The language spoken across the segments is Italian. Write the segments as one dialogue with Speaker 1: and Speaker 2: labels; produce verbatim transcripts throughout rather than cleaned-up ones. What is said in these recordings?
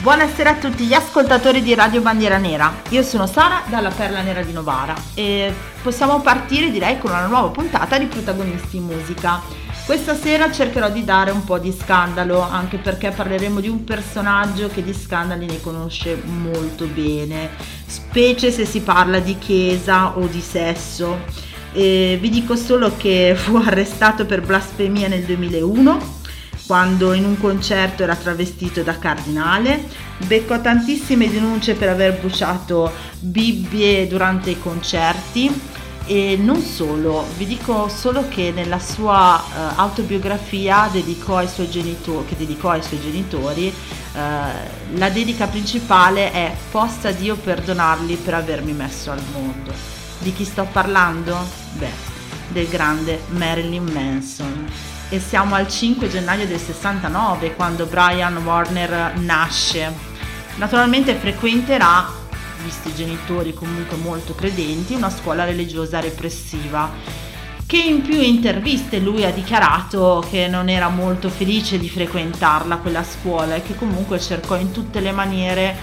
Speaker 1: Buonasera a tutti gli ascoltatori di Radio Bandiera Nera, io sono Sara dalla Perla Nera di Novara e possiamo partire direi con una nuova puntata di Protagonisti in Musica. Questa sera cercherò di dare un po' di scandalo, anche perché parleremo di un personaggio che di scandali ne conosce molto bene, specie se si parla di chiesa o di sesso. E vi dico solo che fu arrestato per blasfemia nel duemilauno, quando in un concerto era travestito da cardinale, beccò tantissime denunce per aver bruciato Bibbie durante i concerti e non solo, vi dico solo che nella sua uh, autobiografia dedicò ai suoi genitori, che dedicò ai suoi genitori, uh, la dedica principale è "Possa Dio perdonarli per avermi messo al mondo". Di chi sto parlando? Beh, del grande Marilyn Manson. E siamo al cinque gennaio del sessantanove quando Brian Warner nasce. Naturalmente frequenterà, visti i genitori comunque molto credenti, una scuola religiosa repressiva, che in più interviste lui ha dichiarato che non era molto felice di frequentarla quella scuola e che comunque cercò in tutte le maniere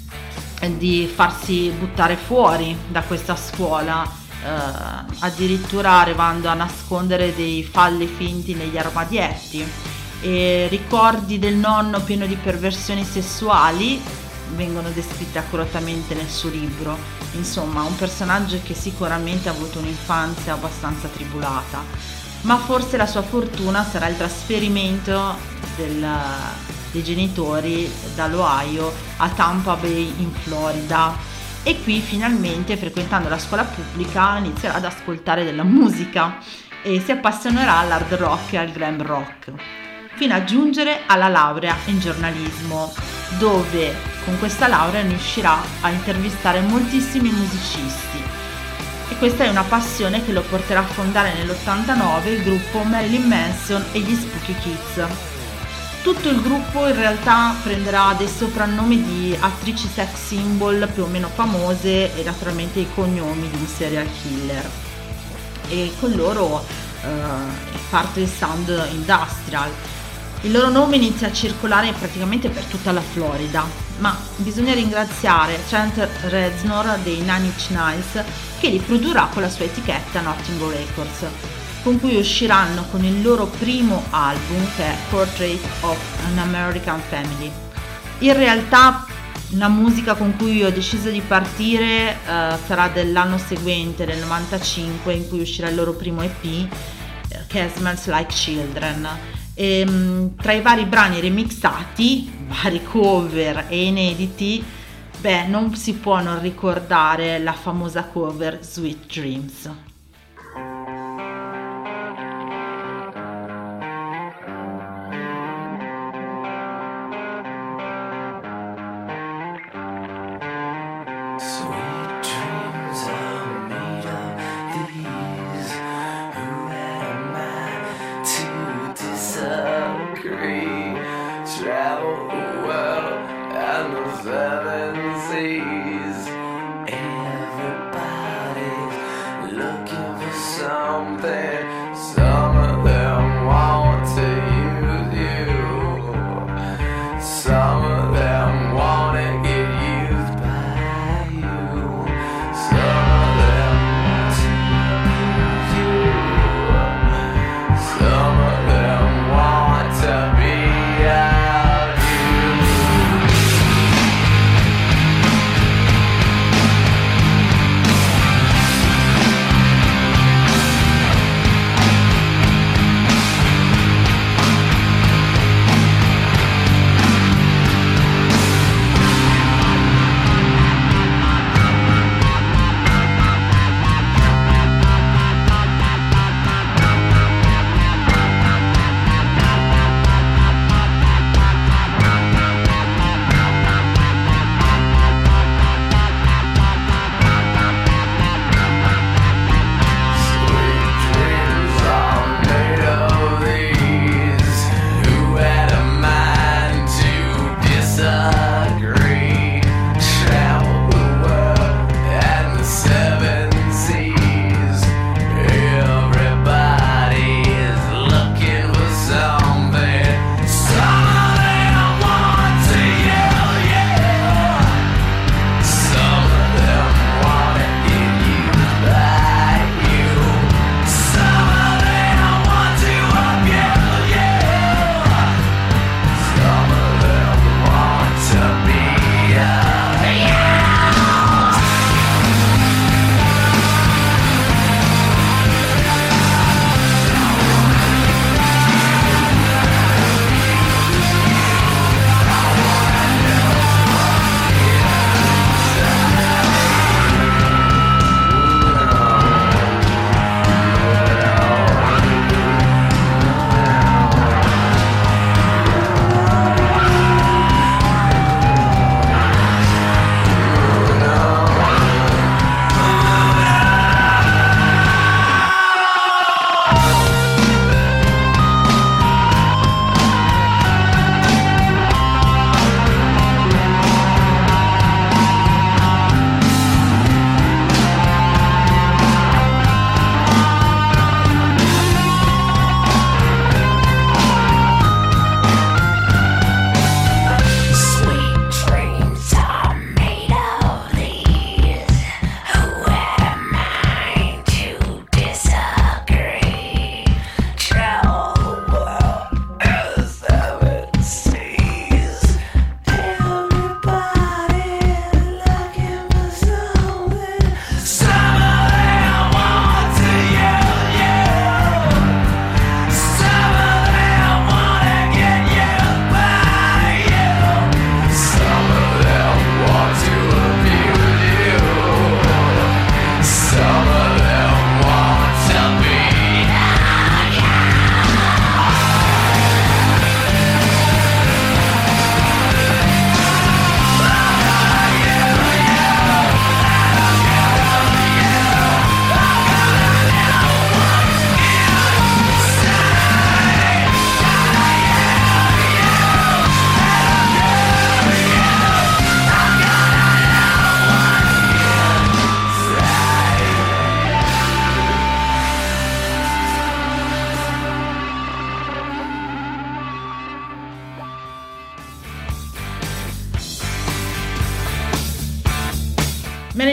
Speaker 1: di farsi buttare fuori da questa scuola. Uh, addirittura arrivando a nascondere dei falli finti negli armadietti, e ricordi del nonno pieno di perversioni sessuali vengono descritti accuratamente nel suo libro. Insomma, un personaggio che sicuramente ha avuto un'infanzia abbastanza tribulata, ma forse la sua fortuna sarà il trasferimento del, dei genitori dall'Ohio a Tampa Bay in Florida. E qui finalmente, frequentando la scuola pubblica, inizierà ad ascoltare della musica e si appassionerà all'hard rock e al glam rock, fino a giungere alla laurea in giornalismo, dove con questa laurea riuscirà a intervistare moltissimi musicisti. E questa è una passione che lo porterà a fondare nell'ottantanove il gruppo Marilyn Manson e gli Spooky Kids. Tutto il gruppo in realtà prenderà dei soprannomi di attrici sex symbol più o meno famose e naturalmente i cognomi di un serial killer. E con loro eh, parte il sound industrial. Il loro nome inizia a circolare praticamente per tutta la Florida, ma bisogna ringraziare Trent Reznor dei Nine Inch Nails, che li produrrà con la sua etichetta Nottingham Records, con cui usciranno con il loro primo album, che è Portrait of an American Family. In realtà la musica con cui ho deciso di partire uh, sarà dell'anno seguente, del novantacinque, in cui uscirà il loro primo E P, che è Smells Like Children. E, um, tra i vari brani remixati, vari cover e inediti, beh, non si può non ricordare la famosa cover Sweet Dreams.
Speaker 2: Travel the world and the seven seas. Everybody's looking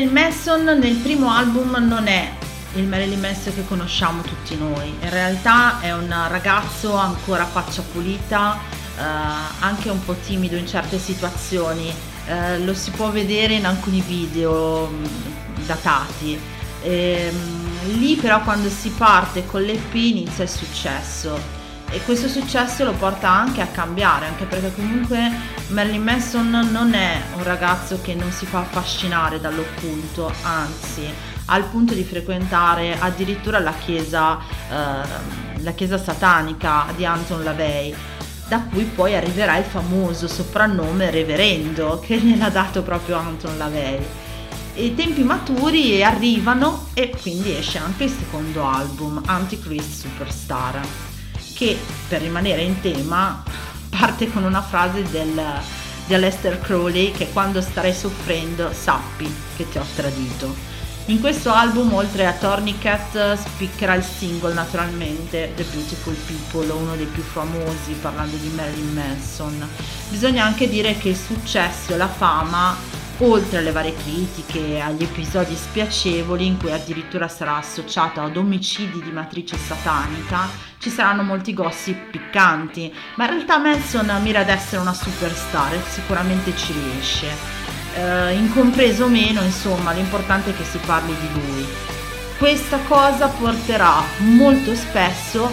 Speaker 1: Marilyn Manson nel primo album non è il Marilyn Manson che conosciamo tutti noi, in realtà è un ragazzo ancora faccia pulita, eh, anche un po' timido in certe situazioni, eh, lo si può vedere in alcuni video mh, datati. E, mh, lì però quando si parte con l'E P inizia il successo. E questo successo lo porta anche a cambiare, anche perché comunque Marilyn Manson non è un ragazzo che non si fa affascinare dall'occulto, anzi, al punto di frequentare addirittura la chiesa, eh, la chiesa satanica di Anton LaVey, da cui poi arriverà il famoso soprannome Reverendo che gliel'ha dato proprio Anton LaVey. E i tempi maturi arrivano e quindi esce anche il secondo album, Antichrist Superstar, che per rimanere in tema parte con una frase del, di Aleister Crowley che quando starai soffrendo sappi che ti ho tradito. In questo album oltre a Tourniquet spiccherà il singolo naturalmente The Beautiful People, uno dei più famosi parlando di Marilyn Manson. Bisogna anche dire che il successo e la fama, oltre alle varie critiche, agli episodi spiacevoli in cui addirittura sarà associata ad omicidi di matrice satanica, ci saranno molti gossip piccanti, ma in realtà Manson mira ad essere una superstar e sicuramente ci riesce. Eh, incompreso o meno, insomma, l'importante è che si parli di lui. Questa cosa porterà molto spesso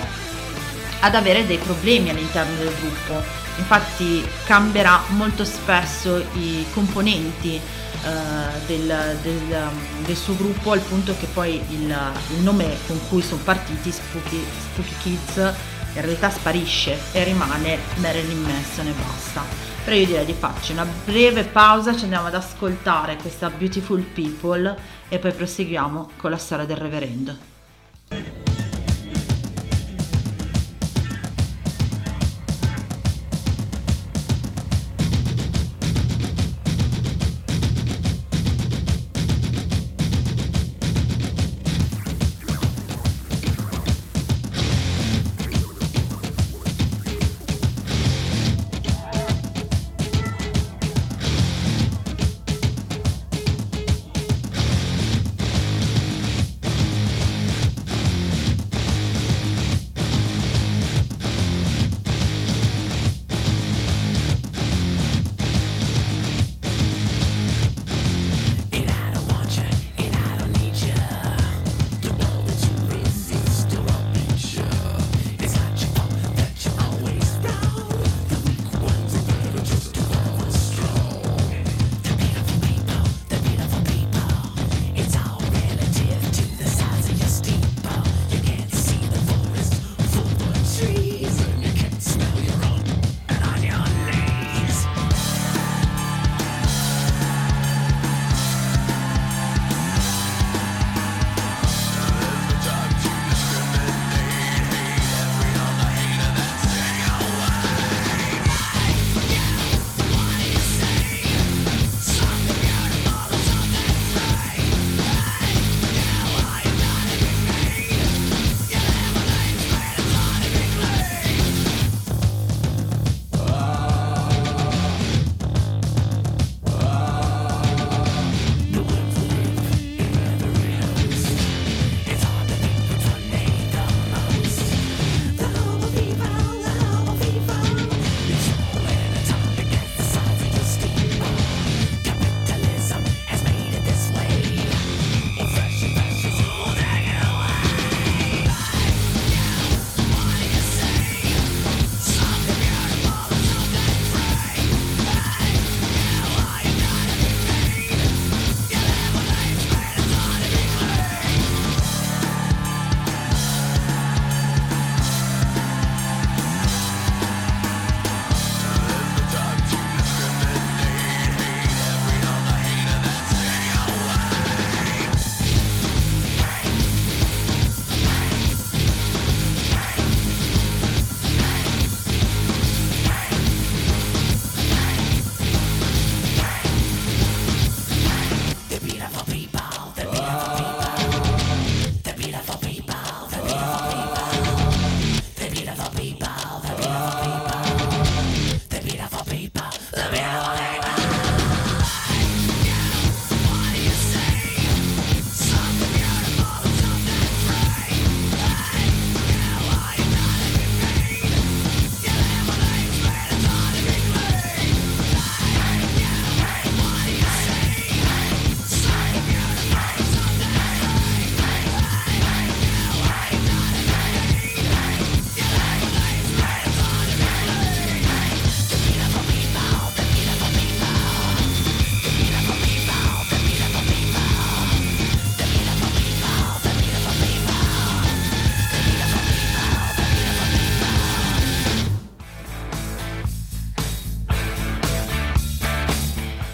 Speaker 1: ad avere dei problemi all'interno del gruppo. Infatti cambierà molto spesso i componenti uh, del, del, del suo gruppo, al punto che poi il, il nome con cui sono partiti, Spooky, Spooky Kids, in realtà sparisce e rimane Marilyn Manson e basta. Però io direi di farci una breve pausa, ci andiamo ad ascoltare questa Beautiful People e poi proseguiamo con la storia del Reverendo.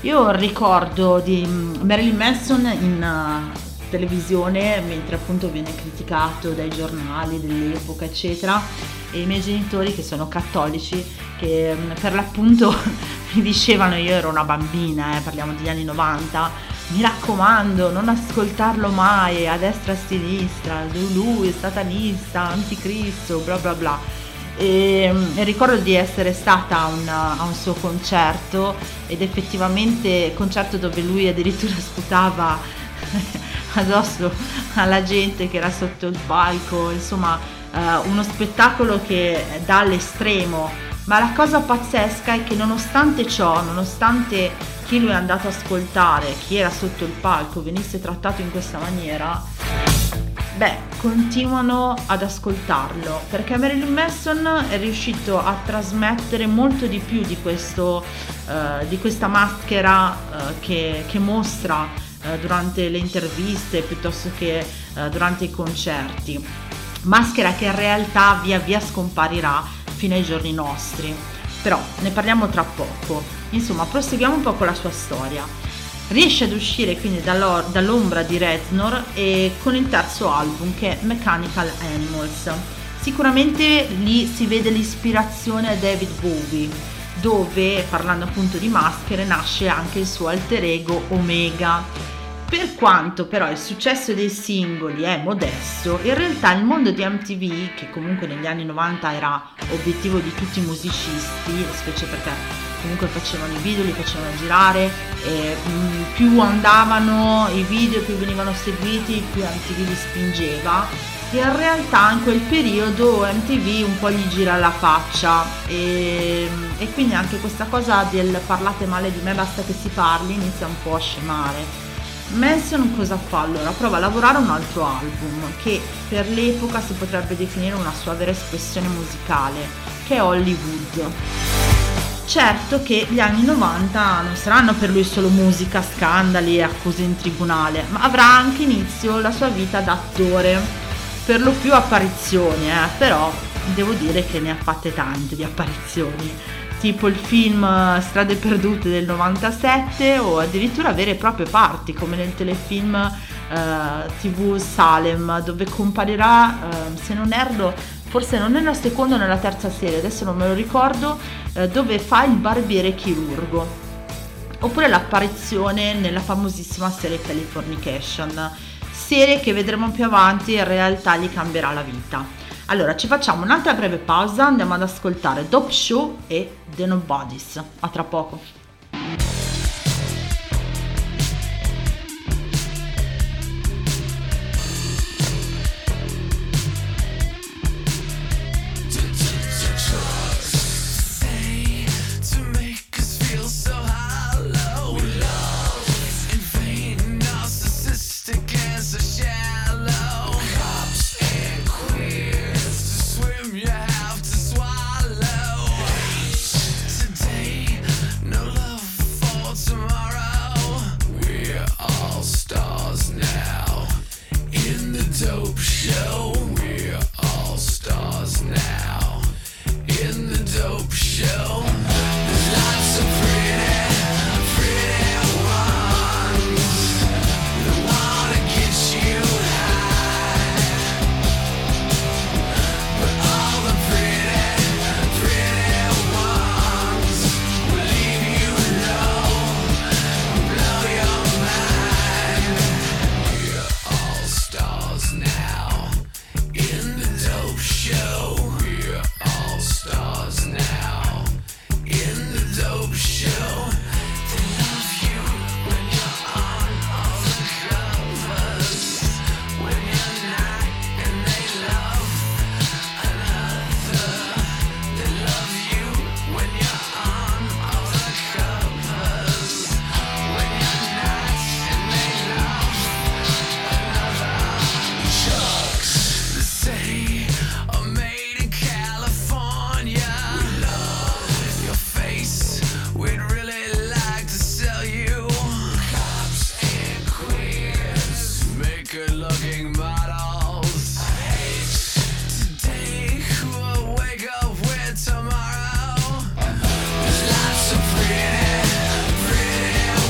Speaker 1: Io ricordo di Marilyn Manson in uh, televisione mentre appunto viene criticato dai giornali dell'epoca eccetera, e i miei genitori, che sono cattolici, che per l'appunto mi dicevano, io ero una bambina, eh, parliamo degli anni novanta, mi raccomando non ascoltarlo mai, a destra e a sinistra, lui è satanista, anticristo, bla bla bla. E, e ricordo di essere stata a un, a un suo concerto, ed effettivamente concerto dove lui addirittura sputava addosso alla gente che era sotto il palco, insomma eh, uno spettacolo che dà all'estremo. Ma la cosa pazzesca è che nonostante ciò, nonostante chi lui è andato a ascoltare, chi era sotto il palco, venisse trattato in questa maniera, beh, continuano ad ascoltarlo, perché Marilyn Manson è riuscito a trasmettere molto di più di questo, eh, di questa maschera eh, che, che mostra eh, durante le interviste piuttosto che eh, durante i concerti, maschera che in realtà via via scomparirà fino ai giorni nostri, però ne parliamo tra poco. Insomma, proseguiamo un po' con la sua storia. Riesce ad uscire quindi dall'ombra di Reznor e con il terzo album, che è Mechanical Animals. Sicuramente lì si vede l'ispirazione a David Bowie, dove, parlando appunto di maschere, nasce anche il suo alter ego Omega. Per quanto però il successo dei singoli è modesto, in realtà il mondo di M T V, che comunque negli anni novanta era obiettivo di tutti i musicisti, specie perché comunque facevano i video, li facevano girare, e mh, più andavano i video, più venivano seguiti, più M T V li spingeva. E in realtà in quel periodo M T V un po' gli gira la faccia, e, e quindi anche questa cosa del parlate male di me, basta che si parli, inizia un po' a scemare. Manson cosa fa allora? Prova a lavorare a un altro album che per l'epoca si potrebbe definire una sua vera espressione musicale, che è Hollywood. Certo che gli anni novanta non saranno per lui solo musica, scandali e accuse in tribunale, ma avrà anche inizio la sua vita da attore, per lo più apparizioni, eh, però devo dire che ne ha fatte tante di apparizioni, tipo il film Strade Perdute del novantasette, o addirittura vere e proprie parti come nel telefilm eh, tivù Salem, dove comparirà, eh, se non erro, forse non nella seconda o nella terza serie, adesso non me lo ricordo, eh, dove fa il barbiere chirurgo, oppure l'apparizione nella famosissima serie Californication, serie che vedremo più avanti e in realtà gli cambierà la vita. Allora ci facciamo un'altra breve pausa, andiamo ad ascoltare Dope Show e The Nobodies. A tra poco.
Speaker 2: Tomorrow, 'cause life's so pretty, pretty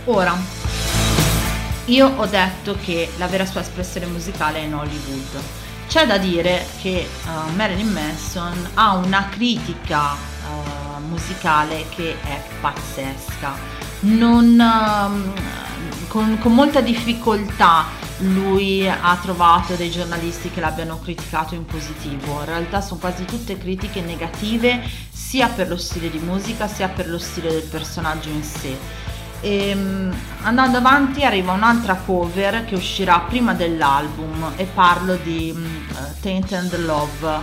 Speaker 1: Ora, io ho detto che la vera sua espressione musicale è in Hollywood. C'è da dire che uh, Marilyn Manson ha una critica uh, musicale che è pazzesca. Non, uh, con, con molta difficoltà lui ha trovato dei giornalisti che l'abbiano criticato in positivo. In realtà sono quasi tutte critiche negative, sia per lo stile di musica sia per lo stile del personaggio in sé. E, andando avanti arriva un'altra cover che uscirà prima dell'album e parlo di uh, Tainted Love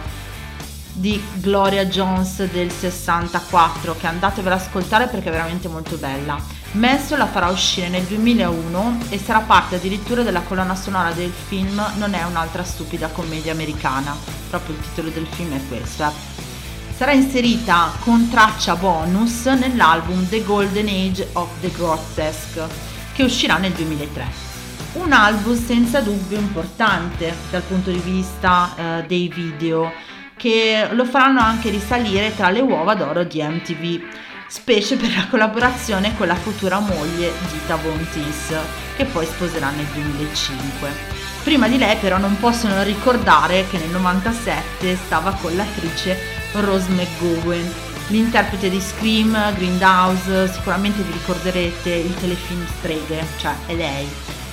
Speaker 1: di Gloria Jones del sessantaquattro, che andatevela ad ascoltare perché è veramente molto bella. Manson la farà uscire nel duemilauno e sarà parte addirittura della colonna sonora del film Non è un'altra stupida commedia americana, proprio il titolo del film è questo. Eh. Sarà inserita con traccia bonus nell'album The Golden Age of the Grotesque, che uscirà nel duemilatré. Un album senza dubbio importante dal punto di vista eh, dei video, che lo faranno anche risalire tra le uova d'oro di M T V, specie per la collaborazione con la futura moglie Dita Von Teese, che poi sposerà nel duemilacinque. Prima di lei però non possono ricordare che nel novantasette stava con l'attrice Rose McGowan, l'interprete di Scream, Grindhouse, sicuramente vi ricorderete il telefilm Streghe, cioè è lei,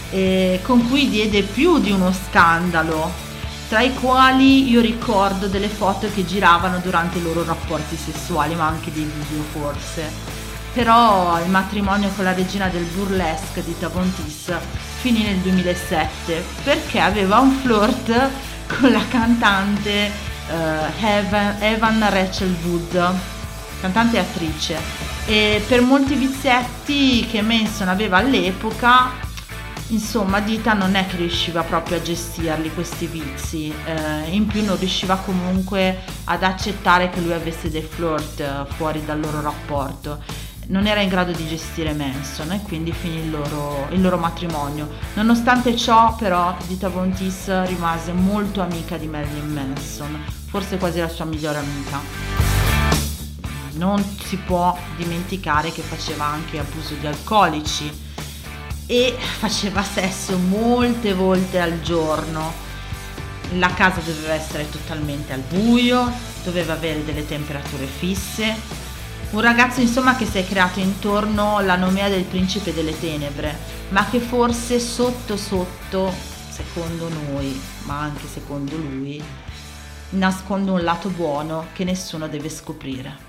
Speaker 1: e con cui diede più di uno scandalo, tra i quali io ricordo delle foto che giravano durante i loro rapporti sessuali, ma anche dei video forse. Però il matrimonio con la regina del burlesque di Dita Von Teese finì nel duemilasette perché aveva un flirt con la cantante uh, Evan, Evan Rachel Wood, cantante e attrice, e per molti vizietti che Manson aveva all'epoca, insomma Dita non è che riusciva proprio a gestirli questi vizi, eh, in più non riusciva comunque ad accettare che lui avesse dei flirt eh, fuori dal loro rapporto. Non era in grado di gestire Manson e quindi finì il loro, il loro matrimonio. Nonostante ciò però Dita Von Teese rimase molto amica di Marilyn Manson, forse quasi la sua migliore amica. Non si può dimenticare che faceva anche abuso di alcolici e faceva sesso molte volte al giorno. La casa doveva essere totalmente al buio, doveva avere delle temperature fisse. Un ragazzo insomma che si è creato intorno alla nomea del principe delle tenebre, ma che forse sotto sotto, secondo noi, ma anche secondo lui, nasconde un lato buono che nessuno deve scoprire.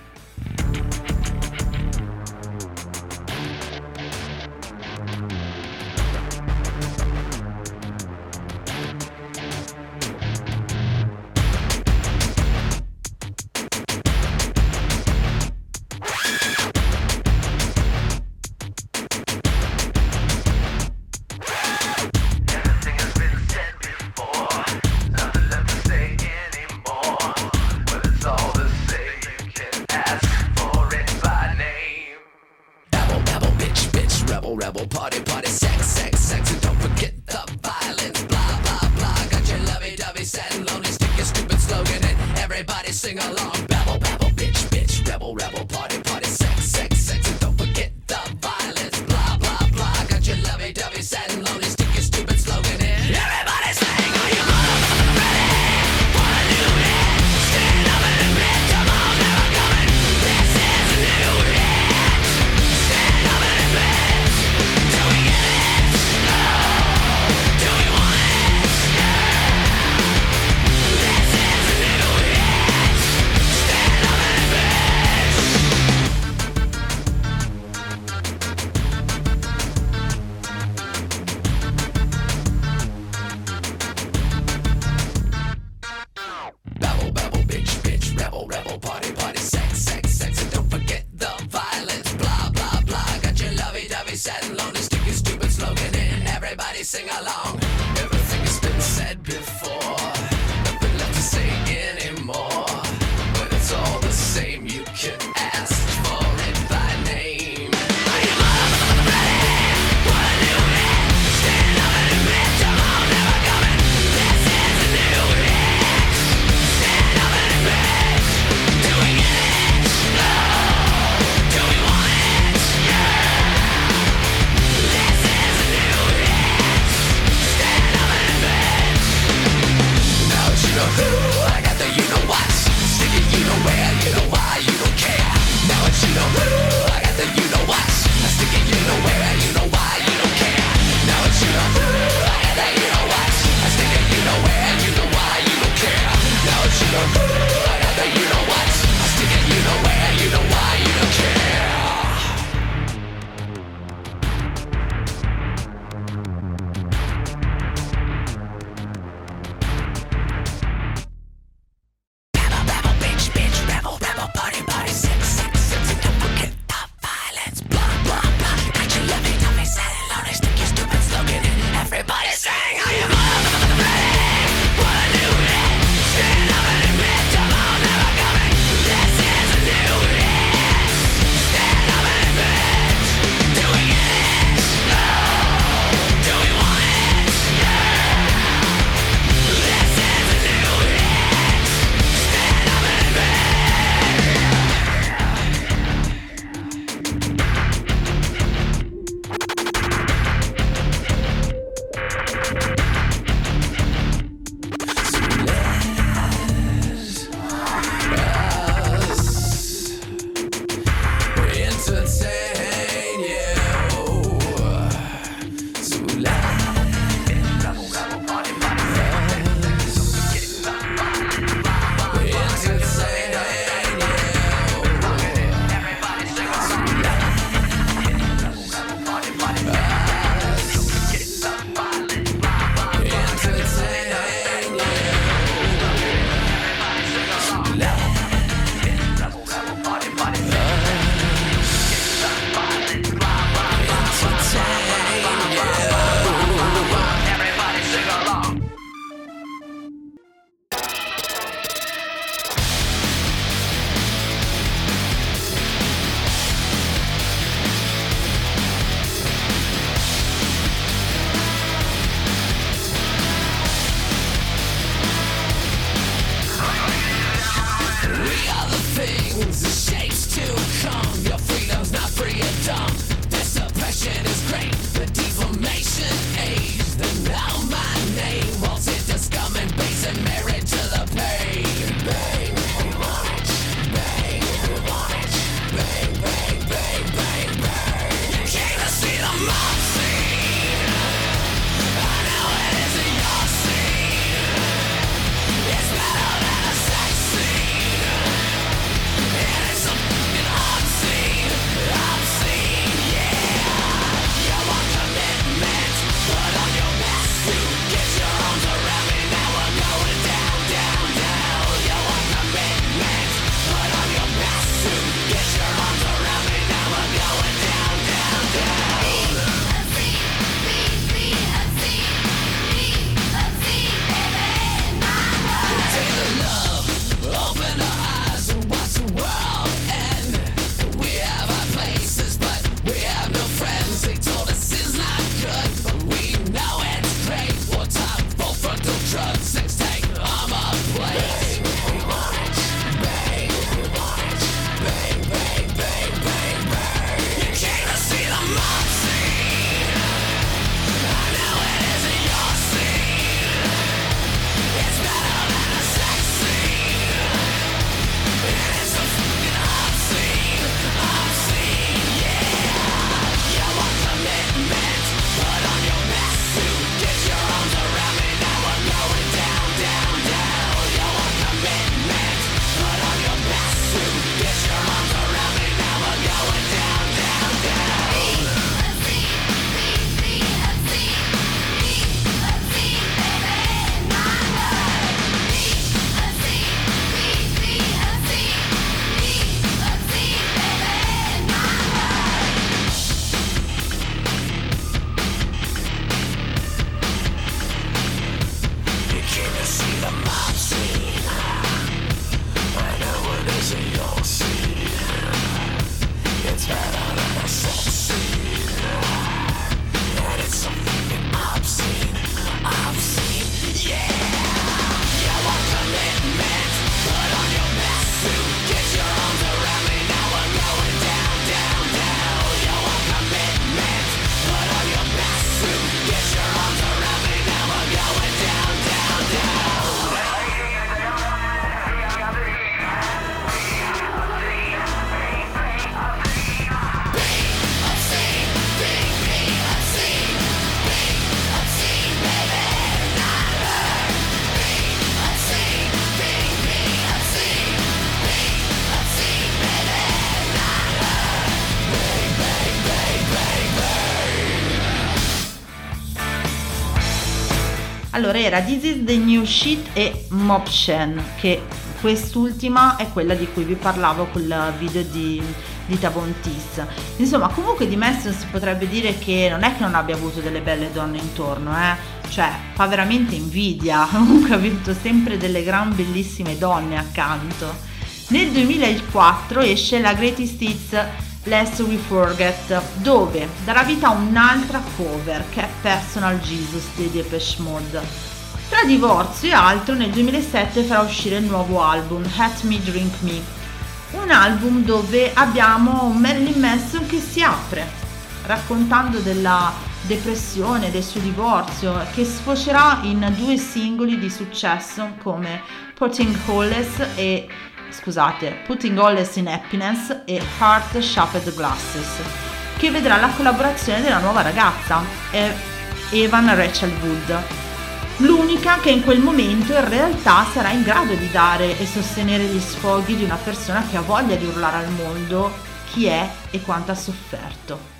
Speaker 1: Allora era This Is The New Shit e Mopchen, che quest'ultima è quella di cui vi parlavo col video di, di Tabontis. Insomma, comunque di Manson si potrebbe dire che non è che non abbia avuto delle belle donne intorno, eh? Cioè fa veramente invidia, comunque ha avuto sempre delle gran bellissime donne accanto. Nel duemilaquattro esce la Greatest Hits Lest We Forget, dove darà vita a un'altra cover che è Personal Jesus di Depeche Mode. Tra divorzio e altro nel duemilasette farà uscire il nuovo album Let Me Drink Me, un album dove abbiamo un Marilyn Manson che si apre raccontando della depressione, del suo divorzio, che sfocerà in due singoli di successo come Putting Holes e scusate, Putting Holes in Happiness e Heart Shaped Glasses, che vedrà la collaborazione della nuova ragazza, Evan Rachel Wood, l'unica che in quel momento in realtà sarà in grado di dare e sostenere gli sfoghi di una persona che ha voglia di urlare al mondo chi è e quanto ha sofferto.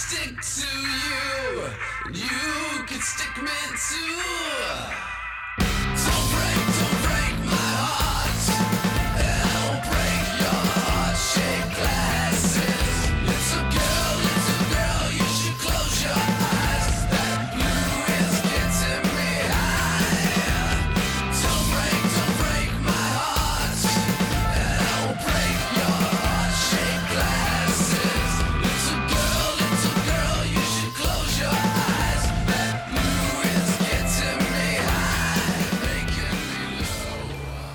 Speaker 2: stick to you, you can stick me too. Don't break, don't break my heart, and don't break your heart. Shake glasses, little girl, little girl, you should close your eyes. That blue is getting me high. Don't break, don't break my heart, and don't break your heart. Shake glasses, little girl, little girl, you should close your eyes. That blue is getting me high, making me low.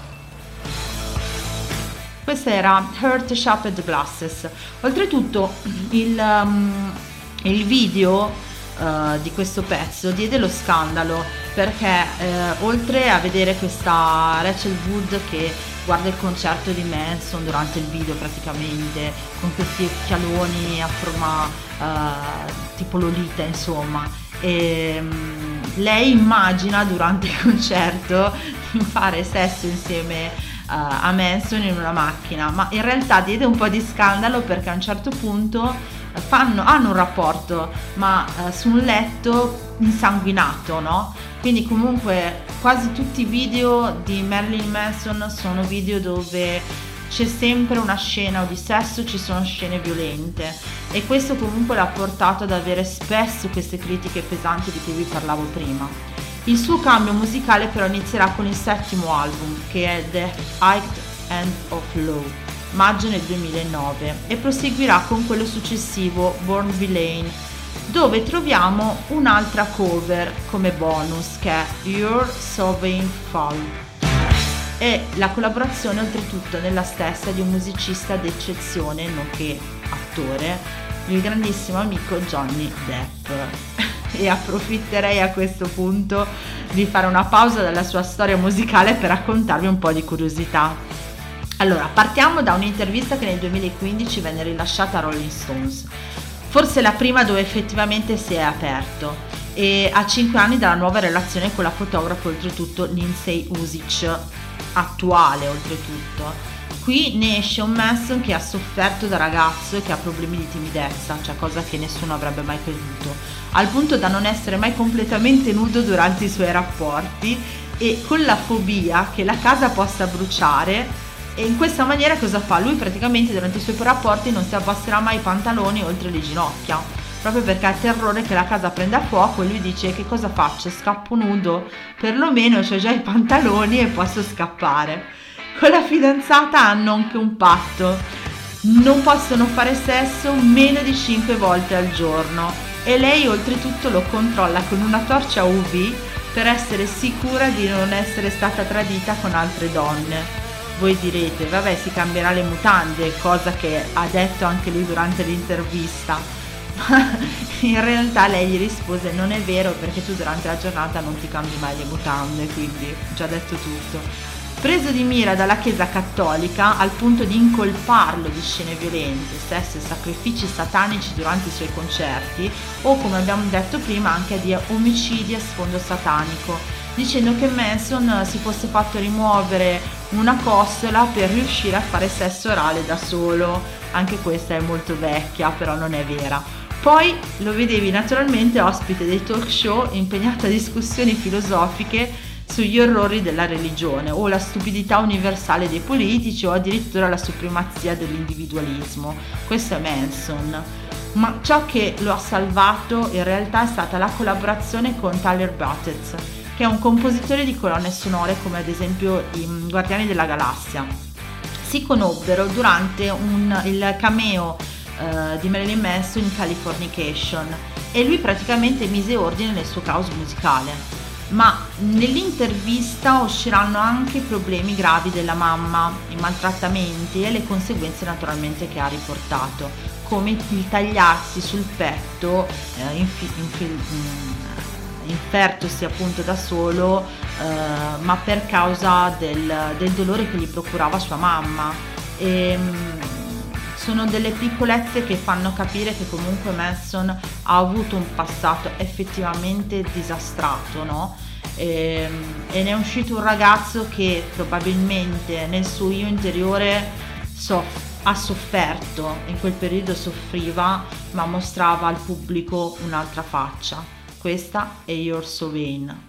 Speaker 1: Questa era Heart Shaped Glasses. Oltretutto il, um, il video uh, di questo pezzo diede lo scandalo perché eh, oltre a vedere questa Rachel Wood che guarda il concerto di Manson durante il video praticamente con questi occhialoni a forma uh, tipo Lolita insomma, e um, lei immagina durante il concerto di fare sesso insieme a Manson in una macchina, ma in realtà diede un po' di scandalo perché a un certo punto fanno, hanno un rapporto ma eh, su un letto insanguinato, no? Quindi comunque quasi tutti i video di Marilyn Manson sono video dove c'è sempre una scena o di sesso, ci sono scene violente, e questo comunque l'ha portato ad avere spesso queste critiche pesanti di cui vi parlavo prima. Il suo cambio musicale però inizierà con il settimo album, che è The High End of Law, maggio nel duemilanove, e proseguirà con quello successivo, Born Villain, dove troviamo un'altra cover come bonus che è Your Sovereign Fall, e la collaborazione oltretutto nella stessa di un musicista d'eccezione nonché attore, il grandissimo amico Johnny Depp. E approfitterei a questo punto di fare una pausa dalla sua storia musicale per raccontarvi un po' di curiosità. Allora, partiamo da un'intervista che nel duemilaquindici venne rilasciata a Rolling Stones, forse la prima dove effettivamente si è aperto, e a cinque anni dalla nuova relazione con la fotografa oltretutto Lindsay Uzic, attuale oltretutto. Qui ne esce un Manson che ha sofferto da ragazzo e che ha problemi di timidezza, cioè cosa che nessuno avrebbe mai creduto, al punto da non essere mai completamente nudo durante i suoi rapporti e con la fobia che la casa possa bruciare. E in questa maniera cosa fa? Lui praticamente durante i suoi rapporti non si abbasserà mai i pantaloni oltre le ginocchia, proprio perché ha terrore che la casa prenda fuoco, e lui dice: che cosa faccio? Scappo nudo? Perlomeno ho già i pantaloni e posso scappare. Con la fidanzata hanno anche un patto: non possono fare sesso meno di cinque volte al giorno, e lei oltretutto lo controlla con una torcia U V per essere sicura di non essere stata tradita con altre donne. Voi direte: vabbè, si cambierà le mutande, cosa che ha detto anche lui durante l'intervista. Ma in realtà lei gli rispose: non è vero, perché tu durante la giornata non ti cambi mai le mutande, quindi già detto tutto. Preso di mira dalla Chiesa cattolica al punto di incolparlo di scene violente, sesso e sacrifici satanici durante i suoi concerti, o come abbiamo detto prima anche di omicidi a sfondo satanico, dicendo che Manson si fosse fatto rimuovere una costola per riuscire a fare sesso orale da solo. Anche questa è molto vecchia, però non è vera. Poi lo vedevi naturalmente ospite dei talk show, impegnato a discussioni filosofiche sugli orrori della religione o la stupidità universale dei politici, o addirittura la supremazia dell'individualismo. Questo è Manson. Ma ciò che lo ha salvato in realtà è stata la collaborazione con Tyler Buttez, che è un compositore di colonne sonore come ad esempio i Guardiani della Galassia. Si conobbero durante un, il cameo uh, di Marilyn Manson in Californication, e lui praticamente mise ordine nel suo caos musicale. Ma nell'intervista usciranno anche i problemi gravi della mamma, i maltrattamenti e le conseguenze naturalmente che ha riportato, come il tagliarsi sul petto, eh, infi- infi- infertosi appunto da solo, eh, ma per causa del, del dolore che gli procurava sua mamma. E, sono delle piccolezze che fanno capire che comunque Manson ha avuto un passato effettivamente disastrato, no? E, e ne è uscito un ragazzo che probabilmente nel suo io interiore soff- ha sofferto, in quel periodo soffriva, ma mostrava al pubblico un'altra faccia. Questa è You're So Vain.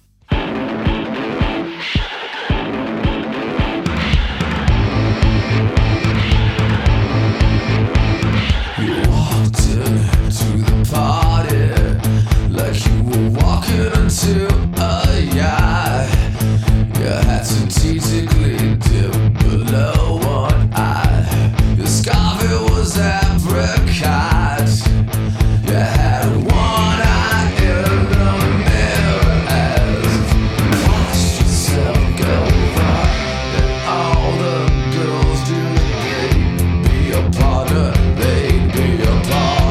Speaker 2: Party like you were walking into a yacht. Your hat strategically dipped below one eye. Your scarf, it was apricot. You had one eye in the mirror as you watched yourself go by. And all the girls do they be your partner, they'd be your partner.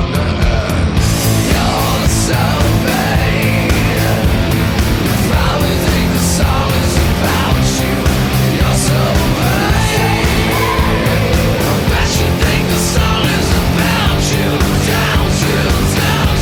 Speaker 2: So vain. You probably think the song is about you. You're so vain. I bet you think the song is about you. Down to, down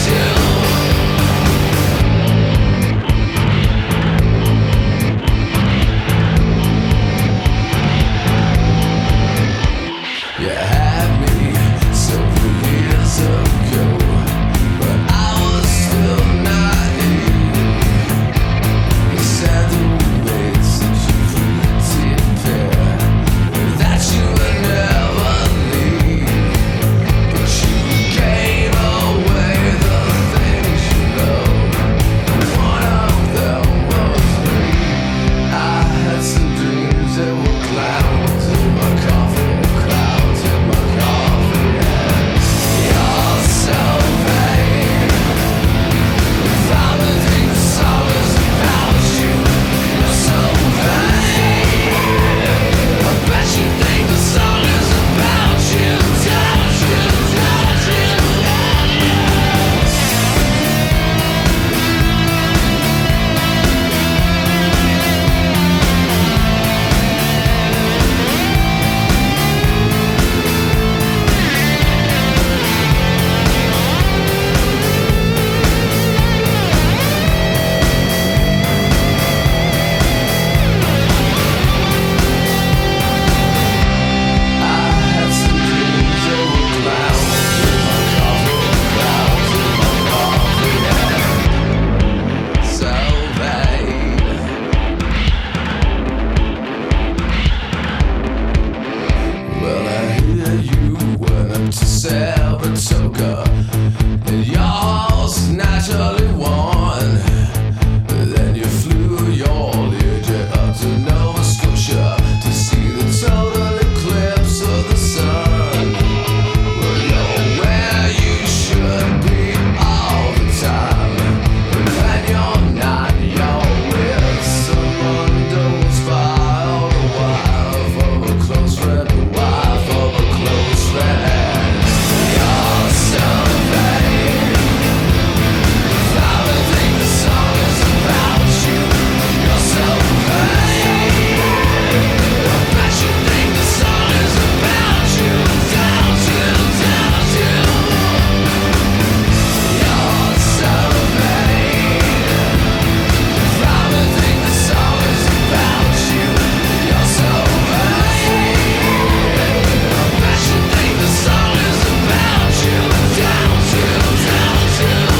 Speaker 2: to. You had me several years ago, but I was still naive. You said the roommates such a pretty pair, that you would never leave. But you gave away the things you know. One of them was me. I had some dreams that were clouds in my coffee, clouds in my coffee. And you're so vain. Probably think the song is about you. You're so vain. I bet you think the song is about you. Don't you, don't you? I had some dreams that were clouds in my coffee, clouds in my coffee. So vain. Well, I hear you went up to Saratoga, and yours naturally won. Then you flew your Learjet up to Nova Scotia to see the total eclipse of the sun. Well, you're where you should be all the time. And when you're not, you're with someone who's filed a wife of a close friend, a wife of a close friend. You're so vain. Probably think the song is about you. You're so vain. I bet you think the song is about you. Down to, down to. You're so vain. Probably think the song is about you. You're so vain. I bet you think the song is about you. Down to, down to.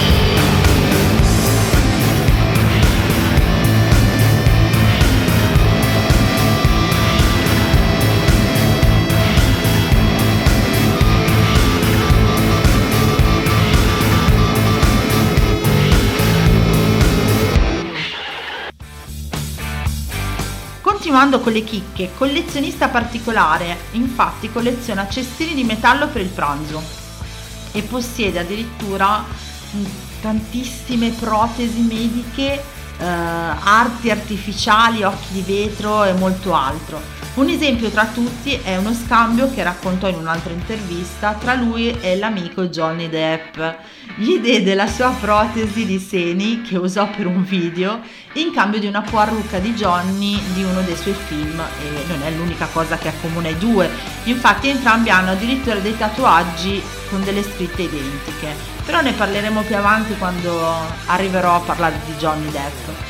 Speaker 1: Continuando con le chicche, collezionista particolare, infatti colleziona cestini di metallo per il pranzo e possiede addirittura mh, tantissime protesi mediche, eh, arti artificiali, occhi di vetro e molto altro. Un esempio tra tutti è uno scambio che raccontò in un'altra intervista tra lui e l'amico Johnny Depp. Gli diede la sua protesi di seni che usò per un video in cambio di una parrucca di Johnny di uno dei suoi film, e non è l'unica cosa che accomuna i due, infatti entrambi hanno addirittura dei tatuaggi con delle scritte identiche, però ne parleremo più avanti quando arriverò a parlare di Johnny Depp.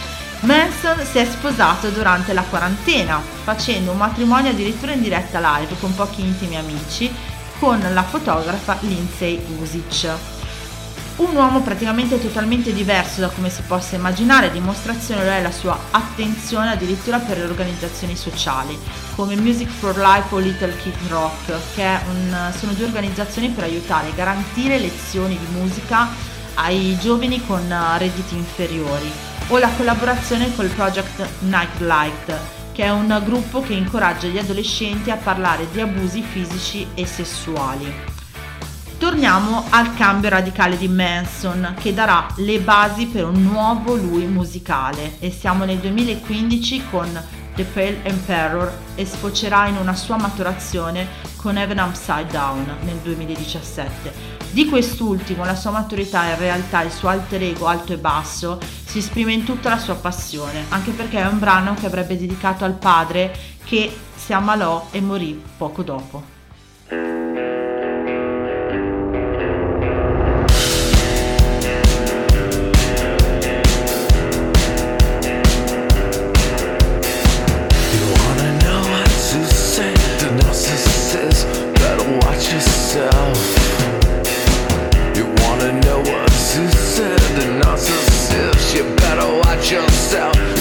Speaker 1: Manson si è sposato durante la quarantena, facendo un matrimonio addirittura in diretta live con pochi intimi amici, con la fotografa Lindsay Uzic. Un uomo praticamente totalmente diverso da come si possa immaginare, dimostrazione lo è la sua attenzione addirittura per le organizzazioni sociali, come Music for Life o Little Kid Rock, che è un, sono due organizzazioni per aiutare e garantire lezioni di musica ai giovani con redditi inferiori, o la collaborazione col Project Nightlight, che è un gruppo che incoraggia gli adolescenti a parlare di abusi fisici e sessuali. Torniamo al cambio radicale di Manson, che darà le basi per un nuovo lui musicale, e siamo nel duemilaquindici con The Pale Emperor e sfocerà in una sua maturazione con Heaven Upside Down nel duemiladiciassette. Di quest'ultimo, la sua maturità e in realtà il suo alter ego alto e basso si esprime in tutta la sua passione, anche perché è un brano che avrebbe dedicato al padre, che si ammalò e morì poco dopo.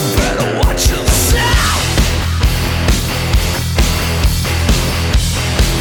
Speaker 2: Yourself, better watch yourself.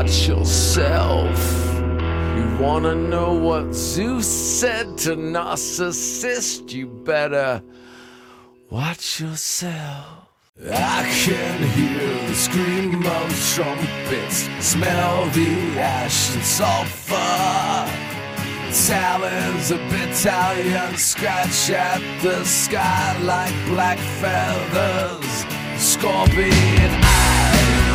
Speaker 2: watch yourself. You wanna know what Zeus said to Narcissist? You better watch yourself. I can hear the scream of trumpets, smell the ash and sulfur. Talons of battalion scratch at the sky like black feathers, scorpion eyes.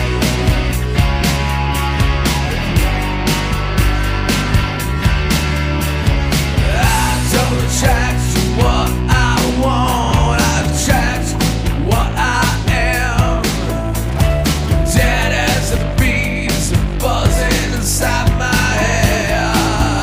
Speaker 2: I don't attract what I want, I attract what I am. Dead as the bees buzzing inside my head.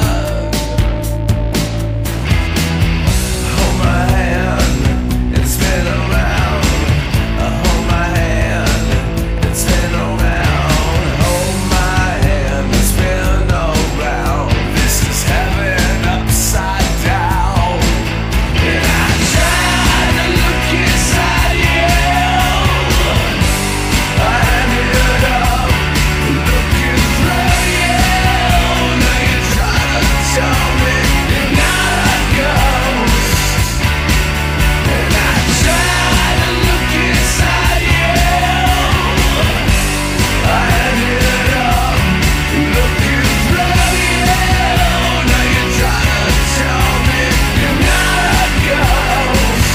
Speaker 2: Hold my hand and spin around. Hold my hand and spin around. Hold my hand and spin around. This is heaven upside down. And I try to look inside you. I ended up looking through you. Now you try to tell me you're not a ghost. And I try to look inside you. I ended up looking through you. Now you try to tell me you're not a ghost.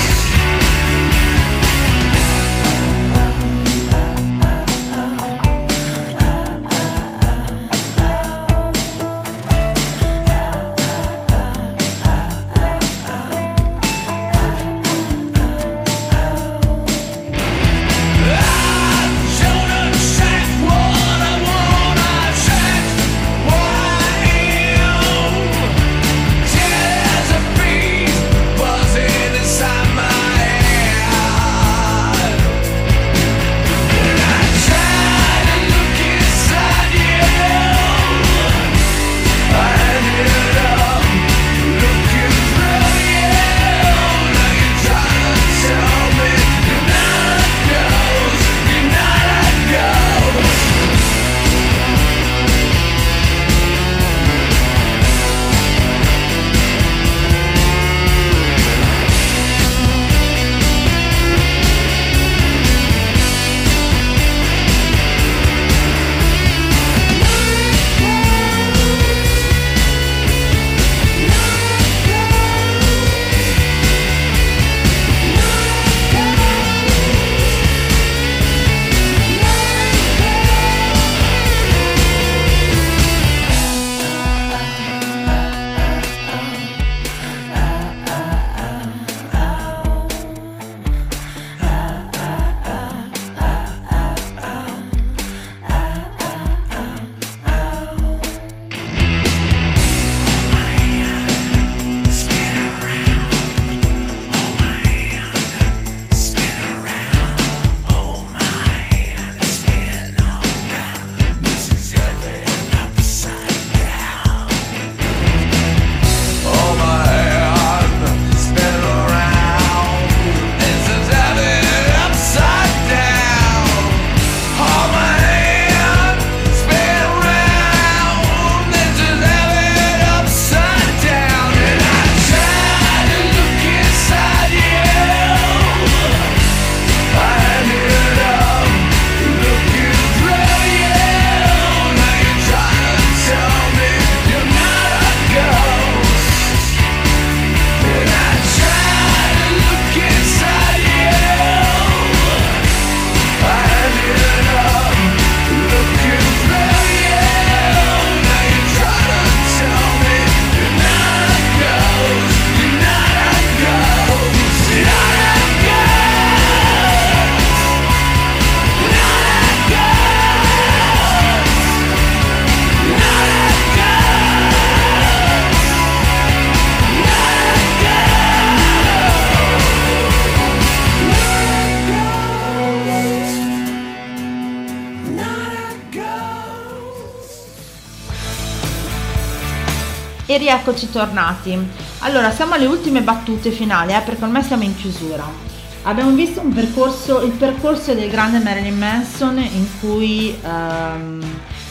Speaker 1: E rieccoci tornati. Allora, siamo alle ultime battute finali, eh, perché ormai siamo in chiusura. Abbiamo visto un percorso, il percorso del grande Marilyn Manson, in cui ehm,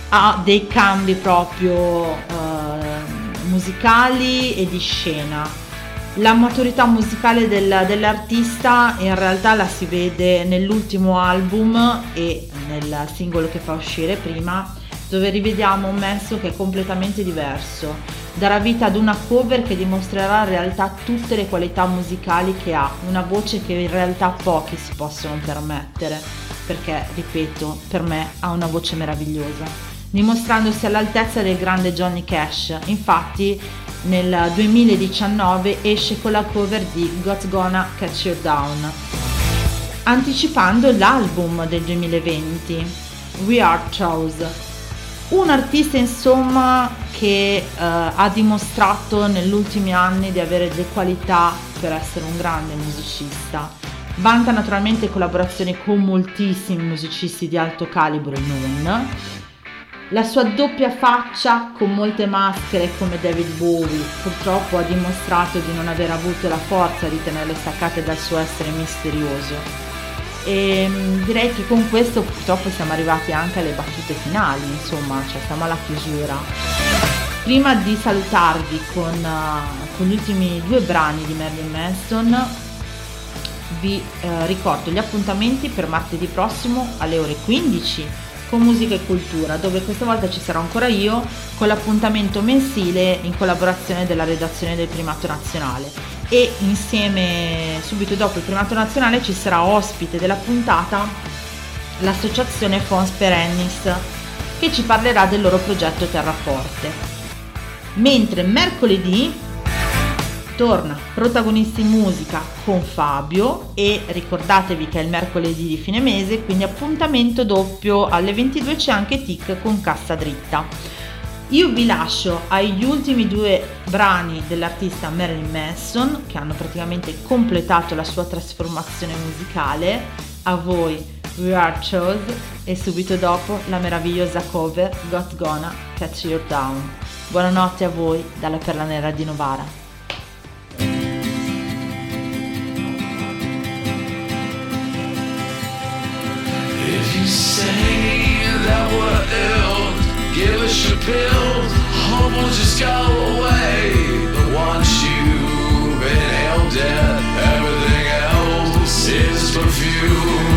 Speaker 1: ha dei cambi proprio eh, musicali e di scena. La maturità musicale del, dell'artista in realtà la si vede nell'ultimo album e nel singolo che fa uscire prima, dove rivediamo un Manson che è completamente diverso. Darà vita ad una cover che dimostrerà in realtà tutte le qualità musicali che ha, una voce che in realtà pochi si possono permettere, perché, ripeto, per me ha una voce meravigliosa, dimostrandosi all'altezza del grande Johnny Cash. Infatti nel duemiladiciannove esce con la cover di God's Gonna Catch You Down, anticipando l'album del duemilaventi, We Are Chose. Un artista insomma che eh, ha dimostrato negli ultimi anni di avere le qualità per essere un grande musicista. Vanta naturalmente collaborazioni con moltissimi musicisti di alto calibro e non. La sua doppia faccia con molte maschere come David Bowie purtroppo ha dimostrato di non aver avuto la forza di tenerle staccate dal suo essere misterioso. E direi che con questo purtroppo siamo arrivati anche alle battute finali, insomma, cioè siamo alla chiusura. Prima di salutarvi con, uh, con gli ultimi due brani di Marilyn Manson, vi uh, ricordo gli appuntamenti per martedì prossimo alle ore quindici con Musica e Cultura, dove questa volta ci sarò ancora io con l'appuntamento mensile in collaborazione della redazione del Primato Nazionale, e insieme subito dopo il Primato Nazionale ci sarà ospite della puntata l'associazione Fons Perennis, che ci parlerà del loro progetto Terraforte. Mentre mercoledì torna Protagonisti Musica con Fabio, e ricordatevi che è il mercoledì di fine mese, quindi appuntamento doppio alle ventidue c'è anche Tic con Cassa Dritta. Io vi lascio agli ultimi due brani dell'artista Marilyn Manson, che hanno praticamente completato la sua trasformazione musicale. A voi We Are Chose, e subito dopo la meravigliosa cover God's Gonna Catch You Down. Buonanotte a voi dalla Perla Nera di Novara.
Speaker 2: If you say that we're ill, give us your pills, hope will just go away. But once you've inhaled it, everything else is perfume.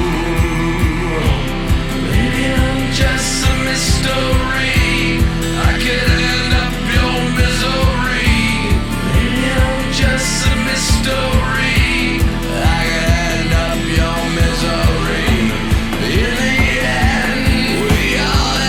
Speaker 2: Maybe I'm just a mystery, I could end up your misery. Maybe I'm just a mystery, I could end up your misery. In the end, we are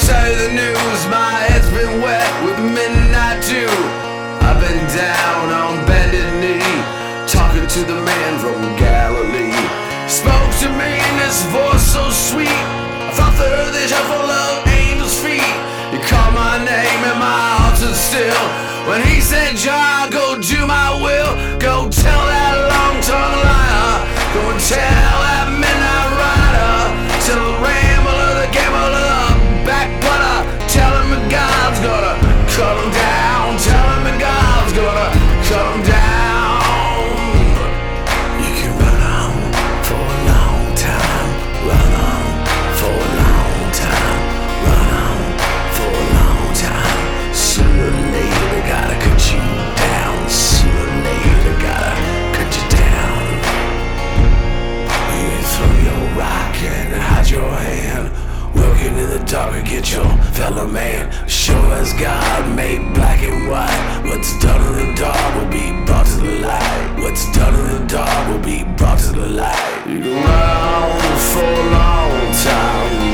Speaker 2: tell you the news, my head's been wet with midnight dew. I've been down on bended knee, talking to the man from Galilee. He spoke to me in this voice so sweet, I thought the earth is full of angels' feet. He called my name and my heart stood still when he said, John, go do my will. Go tell that long-tongued liar, go and tell that midnight rider, tell the rambler, the gambler, backwater, tell him that God's gonna cut him down, tell him that God's gonna cut him down. You can run on for a long time, run on for a long time, run on for a long time. Sooner or later they gotta cut you down, sooner or later they gotta cut you down. You throw your rock and hide your hand, working in the dark to get your fellow man. Sure as God made black and white, what's done in the dark will be brought to the light. What's done in the dark will be brought to the light. You can run for a long time,